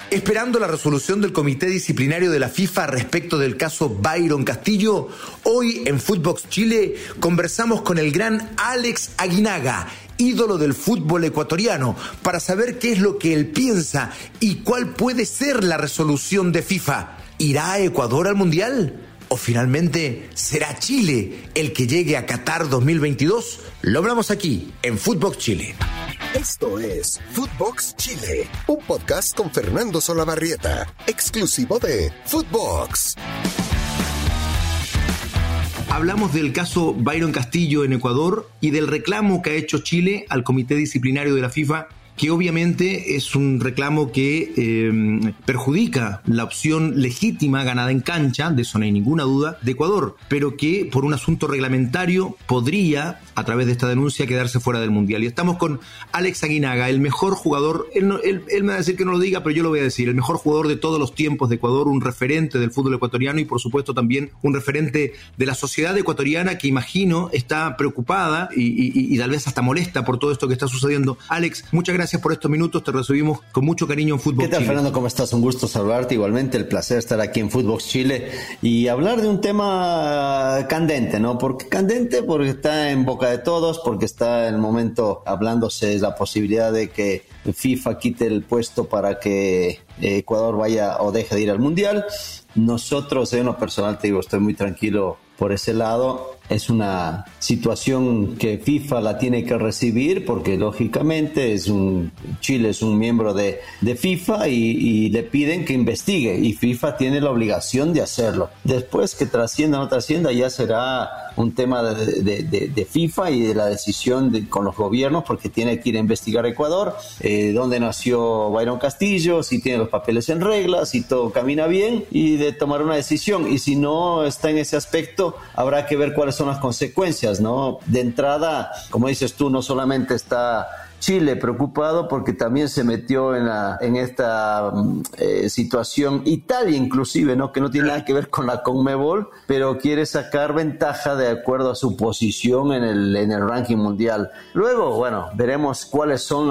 Esperando la resolución del Comité Disciplinario de la FIFA respecto del caso Byron Castillo, hoy en Footbox Chile conversamos con el gran Alex Aguinaga, ídolo del fútbol ecuatoriano, para saber qué es lo que él piensa y cuál puede ser la resolución de FIFA. ¿Irá Ecuador al Mundial? ¿O finalmente será Chile el que llegue a Qatar 2022? Lo hablamos aquí en Footbox Chile. Esto es Footbox Chile, un podcast con Fernando Solabarrieta, exclusivo de Footbox. Hablamos del caso Byron Castillo en Ecuador y del reclamo que ha hecho Chile al Comité Disciplinario de la FIFA, que obviamente es un reclamo que perjudica la opción legítima ganada en cancha, de eso no hay ninguna duda, de Ecuador, pero que por un asunto reglamentario podría, a través de esta denuncia, quedarse fuera del Mundial. Y estamos con Alex Aguinaga, el mejor jugador, él me va a decir que no lo diga, pero yo lo voy a decir, el mejor jugador de todos los tiempos de Ecuador, un referente del fútbol ecuatoriano y por supuesto también un referente de la sociedad ecuatoriana que imagino está preocupada y tal vez hasta molesta por todo esto que está sucediendo. Alex, muchas gracias por estos minutos, te recibimos con mucho cariño en Footbox Chile. ¿Qué tal, Fernando? ¿Cómo estás? Un gusto saludarte, igualmente el placer estar aquí en Footbox Chile y hablar de un tema candente, ¿no? Porque está en boca de todos, porque está en el momento hablándose la posibilidad de que FIFA quite el puesto para que Ecuador vaya o deje de ir al Mundial. Nosotros, en lo personal, te digo, estoy muy tranquilo por ese lado. Es una situación que FIFA la tiene que recibir porque lógicamente Chile es un miembro de FIFA y le piden que investigue y FIFA tiene la obligación de hacerlo. Después que trascienda o no trascienda ya será un tema de FIFA y de la decisión con los gobiernos, porque tiene que ir a investigar a Ecuador, dónde nació Byron Castillo, si tiene los papeles en regla, si todo camina bien, y de tomar una decisión. Y si no está en ese aspecto, habrá que ver cuáles son las consecuencias, ¿no? De entrada, como dices tú, no solamente está Chile preocupado porque también se metió en esta situación Italia inclusive, ¿no? Que no tiene nada que ver con la Conmebol, pero quiere sacar ventaja de acuerdo a su posición en el ranking mundial. Luego, bueno, veremos cuáles son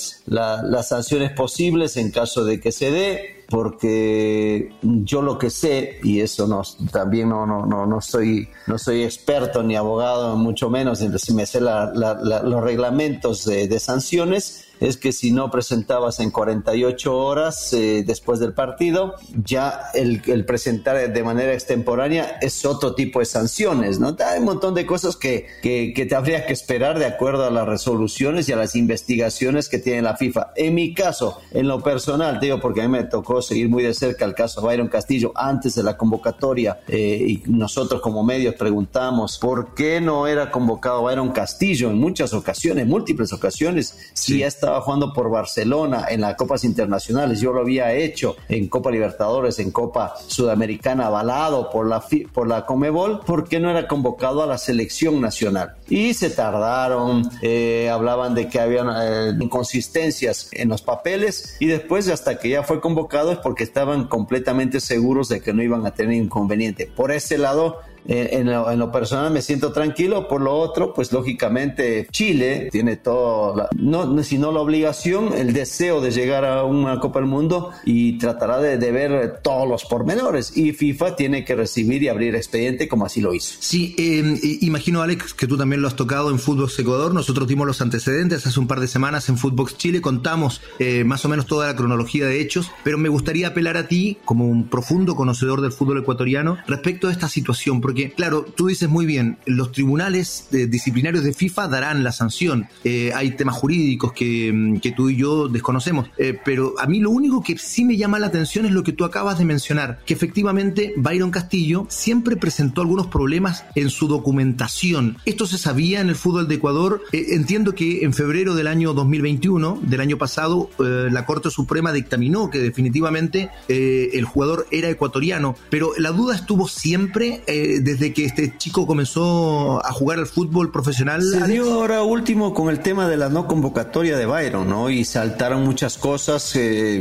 las sanciones posibles en caso de que se dé, porque yo lo que sé, y eso también no soy experto ni abogado, mucho menos, si me sé los reglamentos de sanciones, es que si no presentabas en 48 horas después del partido, ya el presentar de manera extemporánea es otro tipo de sanciones, ¿no? Hay un montón de cosas que te habría que esperar de acuerdo a las resoluciones y a las investigaciones que tiene la FIFA. En mi caso, en lo personal, te digo, porque a mí me tocó seguir muy de cerca el caso Byron Castillo antes de la convocatoria, y nosotros como medios preguntamos por qué no era convocado Byron Castillo en múltiples ocasiones, si ya estaba jugando por Barcelona en las copas internacionales. Yo lo había hecho en Copa Libertadores, en Copa Sudamericana, avalado por la Conmebol. ¿Por qué no era convocado a la selección nacional? Y se tardaron, hablaban de que había inconsistencias en los papeles, y después, hasta que ya fue convocado, es porque estaban completamente seguros de que no iban a tener inconveniente. Por ese lado, en lo personal me siento tranquilo. Por lo otro, pues lógicamente Chile tiene todo, sino la obligación, el deseo de llegar a una Copa del Mundo, y tratará de ver todos los pormenores, y FIFA tiene que recibir y abrir expediente como así lo hizo. Sí, imagino, Alex, que tú también lo has tocado en Footbox Ecuador. Nosotros dimos los antecedentes hace un par de semanas en Footbox Chile, contamos más o menos toda la cronología de hechos, pero me gustaría apelar a ti como un profundo conocedor del fútbol ecuatoriano respecto a esta situación, porque claro, tú dices muy bien, los tribunales disciplinarios de FIFA darán la sanción. Hay temas jurídicos que tú y yo desconocemos, pero a mí lo único que sí me llama la atención es lo que tú acabas de mencionar, que efectivamente Byron Castillo siempre presentó algunos problemas en su documentación. Esto se sabía en el fútbol de Ecuador. Entiendo que en febrero del año 2021, del año pasado, la Corte Suprema dictaminó que definitivamente el jugador era ecuatoriano, pero la duda estuvo siempre desde que este chico comenzó a jugar al fútbol profesional. Se dio ahora último con el tema de la no convocatoria de Byron, ¿no? Y saltaron muchas cosas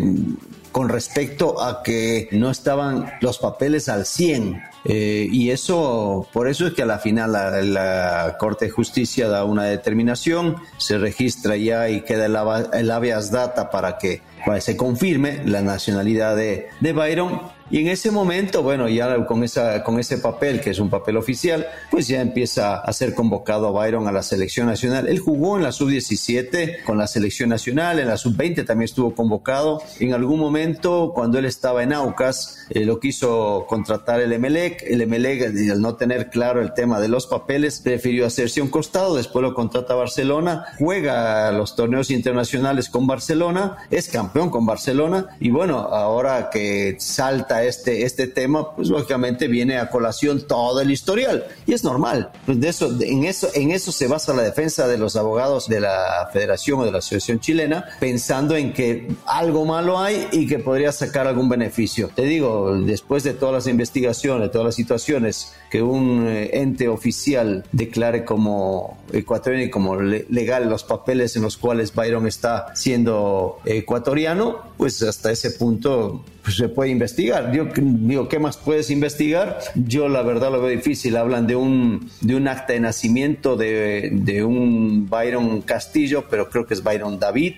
con respecto a que no estaban los papeles al 100. Y por eso es que a la final la Corte de Justicia da una determinación, se registra ya y queda el habeas data para que se confirme la nacionalidad de Byron. Y en ese momento, bueno, ya con ese papel, que es un papel oficial, pues ya empieza a ser convocado Byron a la selección nacional. Él jugó en la sub-17 con la selección nacional, en la sub-20 también estuvo convocado. En algún momento, cuando él estaba en Aucas, lo quiso contratar el Emelec. El Emelec, al no tener claro el tema de los papeles, prefirió hacerse un costado, después lo contrata Barcelona, juega los torneos internacionales con Barcelona, es campeón con Barcelona, y bueno, ahora que salta este tema, pues lógicamente viene a colación todo el historial, y es normal. Pues en eso se basa la defensa de los abogados de la Federación o de la Asociación Chilena, pensando en que algo malo hay y que podría sacar algún beneficio. Te digo, después de todas las investigaciones, todas las situaciones que un ente oficial declare como ecuatoriano y como legal los papeles en los cuales Byron está siendo ecuatoriano, pues hasta ese punto pues se puede investigar. Yo digo, ¿qué más puedes investigar? Yo la verdad lo veo difícil. Hablan de un acta de nacimiento de un Byron Castillo, pero creo que es Byron David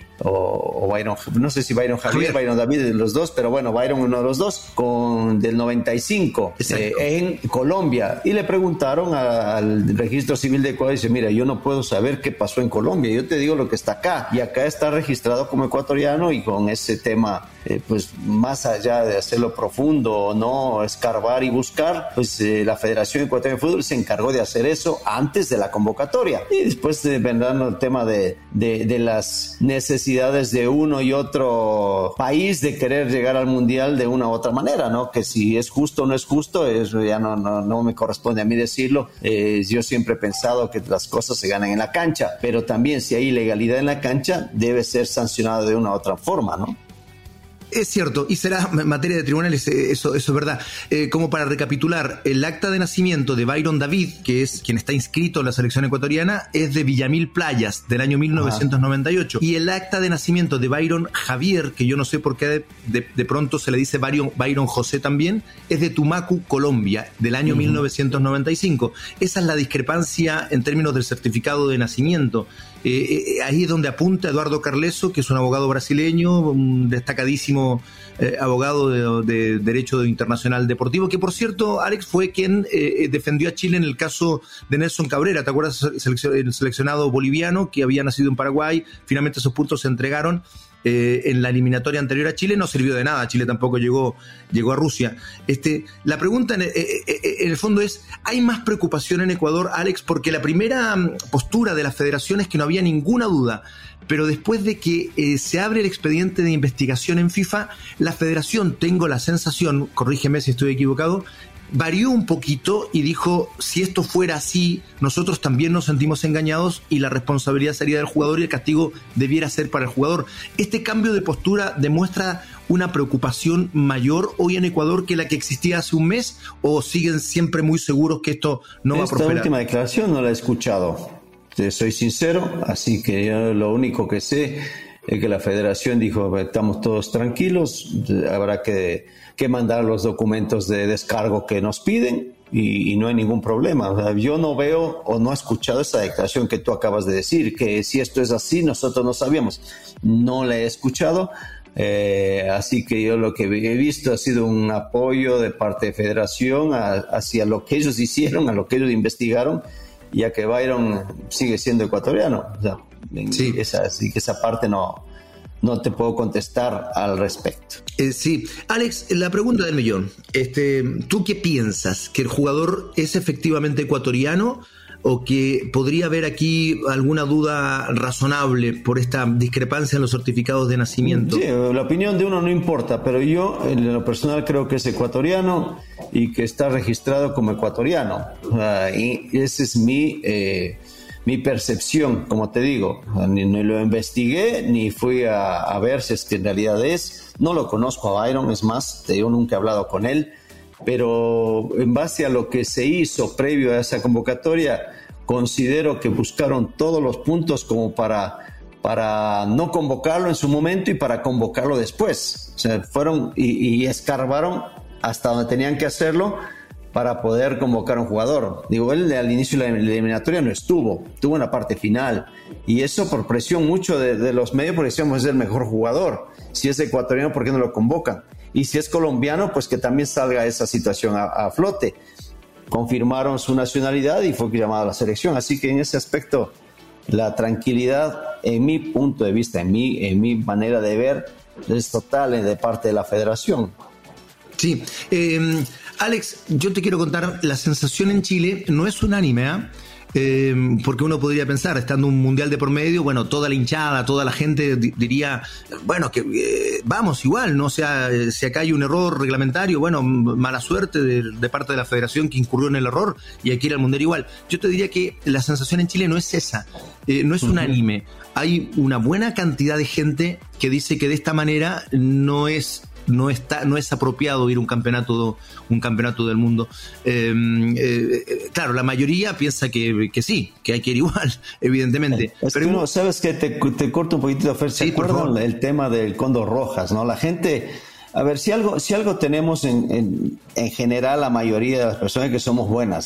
o Byron, no sé si Byron Javier, Byron David, de los dos, pero bueno, Byron uno de los dos, del 95 en Colombia. Y le preguntaron al registro civil de Ecuador, y dice, mira, yo no puedo saber qué pasó en Colombia, yo te digo lo que está acá, y acá está registrado como ecuatoriano, y con ese tema pues más allá de hacerlo profundo o no, escarbar y buscar, pues la Federación Ecuatoriana de Fútbol se encargó de hacer eso antes de la convocatoria, y después vendrán el tema de las necesidades de uno y otro país de querer llegar al Mundial de una u otra manera, ¿no? Que si es justo o no es justo, eso ya no me corresponde a mí decirlo. Yo siempre he pensado que las cosas se ganan en la cancha, pero también si hay ilegalidad en la cancha, debe ser sancionado de una u otra forma, ¿no? Es cierto, y será materia de tribunales, eso es verdad. Como para recapitular, el acta de nacimiento de Byron David, que es quien está inscrito en la selección ecuatoriana, es de Villamil Playas, del año 1998. Y el acta de nacimiento de Byron Javier, que yo no sé por qué de pronto se le dice Byron José también, es de Tumaco, Colombia, del año 1995. Esa es la discrepancia en términos del certificado de nacimiento. Ahí es donde apunta Eduardo Carleso, que es un abogado brasileño, un destacadísimo abogado de Derecho Internacional Deportivo, que por cierto, Alex, fue quien defendió a Chile en el caso de Nelson Cabrera. ¿Te acuerdas? El seleccionado boliviano que había nacido en Paraguay, finalmente esos puntos se entregaron. En la eliminatoria anterior a Chile no sirvió de nada, Chile tampoco llegó a Rusia. La pregunta en el fondo es, ¿hay más preocupación en Ecuador, Alex? Porque la primera postura de la federación es que no había ninguna duda, pero después de que se abre el expediente de investigación en FIFA, la federación, tengo la sensación, corrígeme si estoy equivocado, varió un poquito y dijo, si esto fuera así, nosotros también nos sentimos engañados y la responsabilidad sería del jugador y el castigo debiera ser para el jugador. ¿Este cambio de postura demuestra una preocupación mayor hoy en Ecuador que la que existía hace un mes, o siguen siempre muy seguros que esto no va a prosperar? Esta última declaración no la he escuchado, te soy sincero, así que yo lo único que sé es que la federación dijo, estamos todos tranquilos, habrá que mandar los documentos de descargo que nos piden y no hay ningún problema. O sea, yo no veo o no he escuchado esa declaración que tú acabas de decir, que si esto es así, nosotros no sabíamos. No la he escuchado, así que yo lo que he visto ha sido un apoyo de parte de Federación hacia lo que ellos hicieron, a lo que ellos investigaron, ya que Byron sigue siendo ecuatoriano. O sea, sí. Esa parte no te puedo contestar al respecto. Sí. Alex, la pregunta del millón. ¿Tú qué piensas? ¿Que el jugador es efectivamente ecuatoriano o que podría haber aquí alguna duda razonable por esta discrepancia en los certificados de nacimiento? Sí, la opinión de uno no importa, pero yo en lo personal creo que es ecuatoriano y que está registrado como ecuatoriano. Y ese es mi percepción, como te digo. Ni lo investigué, ni fui a ver si es que en realidad es. No lo conozco a Byron, es más, yo nunca he hablado con él, pero en base a lo que se hizo previo a esa convocatoria, considero que buscaron todos los puntos como para no convocarlo en su momento y para convocarlo después. O sea, fueron y escarbaron hasta donde tenían que hacerlo para poder convocar a un jugador. Digo, él al inicio de la eliminatoria no estuvo en la parte final, y eso por presión mucho de los medios, porque decíamos es el mejor jugador, Si es ecuatoriano, ¿por qué no lo convocan? Y si es colombiano, pues que también salga esa situación a flote. Confirmaron su nacionalidad y fue llamado a la selección. Así que en ese aspecto, la tranquilidad, en mi punto de vista, en mi manera de ver, es total de parte de la federación. Sí. Alex, yo te quiero contar, la sensación en Chile no es unánime, porque uno podría pensar, estando un mundial de por medio, bueno, toda la hinchada, toda la gente diría, bueno, que vamos igual, ¿no? O sea, si acá hay un error reglamentario, bueno, mala suerte de parte de la federación que incurrió en el error y hay que ir al mundial igual. Yo te diría que la sensación en Chile no es esa, no es unánime. Hay una buena cantidad de gente que dice que de esta manera no es apropiado ir a un campeonato del mundo. Claro, la mayoría piensa que sí, que hay que ir igual, evidentemente. Pero uno, ¿sabes qué? Te corto un poquitito, Fer. ¿Se acuerdan el tema del Cóndor Rojas, no? La gente, a ver, si algo tenemos en general, la mayoría de las personas que somos buenas,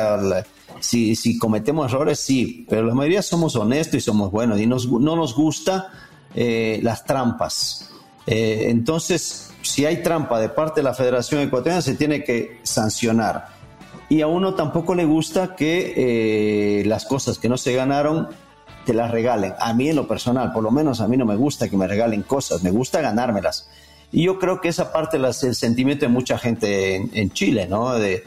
si cometemos errores, sí, pero la mayoría somos honestos y somos buenos y no nos gusta las trampas. Entonces, si hay trampa de parte de la Federación Ecuatoriana, se tiene que sancionar. Y a uno tampoco le gusta que las cosas que no se ganaron te las regalen. A mí en lo personal, por lo menos a mí no me gusta que me regalen cosas, me gusta ganármelas. Y yo creo que esa parte es el sentimiento de mucha gente en Chile, ¿no? De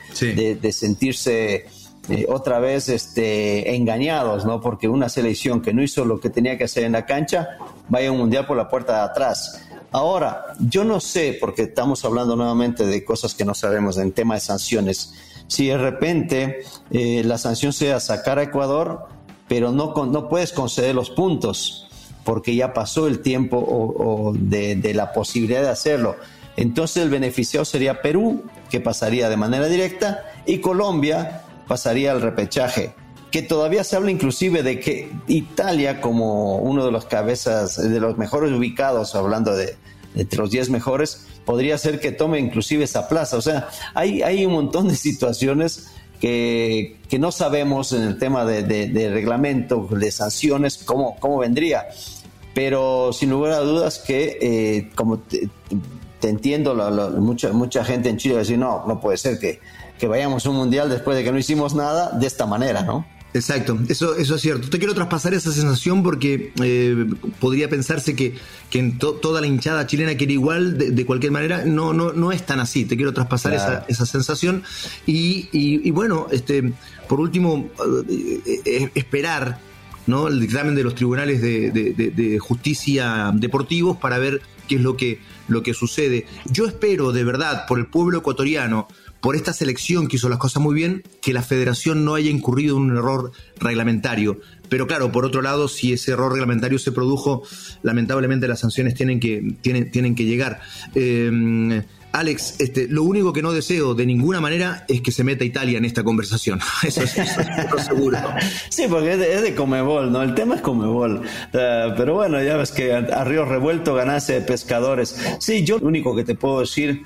sentirse otra vez engañados, ¿no? Porque una selección que no hizo lo que tenía que hacer en la cancha vaya a un mundial por la puerta de atrás. Ahora, yo no sé, porque estamos hablando nuevamente de cosas que no sabemos en tema de sanciones, si de repente la sanción sea sacar a Ecuador, pero no puedes conceder los puntos, porque ya pasó el tiempo de la posibilidad de hacerlo. Entonces el beneficiado sería Perú, que pasaría de manera directa, y Colombia pasaría al repechaje, que todavía se habla inclusive de que Italia, como uno de los cabezas, de los mejores ubicados, hablando de entre los 10 mejores, podría ser que tome inclusive esa plaza. O sea, hay un montón de situaciones que no sabemos en el tema de reglamento, de sanciones, cómo vendría. Pero sin lugar a dudas que, como te entiendo, mucha gente en Chile va a decir, no puede ser que vayamos a un mundial después de que no hicimos nada de esta manera, ¿no? Exacto, eso es cierto. Te quiero traspasar esa sensación porque podría pensarse que en toda la hinchada chilena quiere igual de cualquier manera. No es tan así. Te quiero traspasar esa sensación y bueno, por último, esperar, ¿no?, el dictamen de los tribunales de justicia deportivos para ver qué es lo que sucede. Yo espero de verdad por el pueblo ecuatoriano, por esta selección que hizo las cosas muy bien, que la federación no haya incurrido en un error reglamentario. Pero claro, por otro lado, si ese error reglamentario se produjo, lamentablemente las sanciones tienen que llegar. Alex, lo único que no deseo de ninguna manera es que se meta Italia en esta conversación. Eso es seguro. Sí, porque es de Conmebol, ¿no? El tema es Conmebol. Pero bueno, ya ves que a río revuelto ganancia de pescadores. Sí, yo lo único que te puedo decir,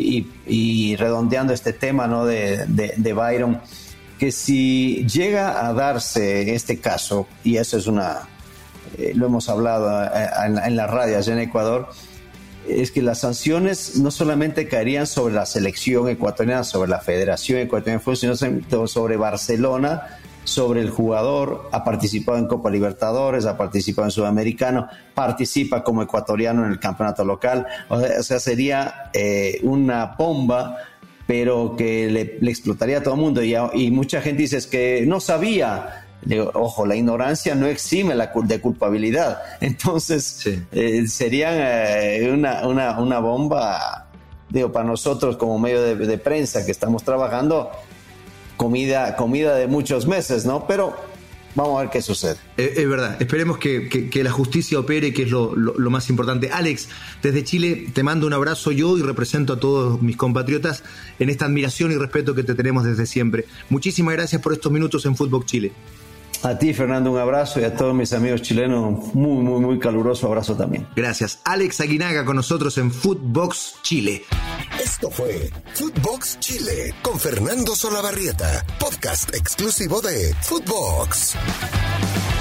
y redondeando este tema, ¿no?, de Byron, que si llega a darse este caso, y eso es lo hemos hablado en las radios en Ecuador, es que las sanciones no solamente caerían sobre la selección ecuatoriana, sobre la Federación Ecuatoriana de Fútbol, sino sobre Barcelona, sobre el jugador. Ha participado en Copa Libertadores, ha participado en Sudamericano, participa como ecuatoriano en el campeonato local. O sea, sería una bomba, pero que le explotaría a todo el mundo. Y mucha gente dice, es que no sabía. Ojo, la ignorancia no exime de culpabilidad. Entonces, sí, sería una bomba, para nosotros como medio de prensa que estamos trabajando, comida de muchos meses, ¿no? Pero vamos a ver qué sucede. Es verdad, esperemos que la justicia opere, que es lo más importante. Alex, desde Chile te mando un abrazo yo y represento a todos mis compatriotas en esta admiración y respeto que te tenemos desde siempre. Muchísimas gracias por estos minutos en Fútbol Chile. A ti, Fernando, un abrazo, y a todos mis amigos chilenos, muy, muy, muy caluroso abrazo también. Gracias. Alex Aguinaga con nosotros en Footbox Chile. Esto fue Footbox Chile con Fernando Solabarrieta, podcast exclusivo de Footbox.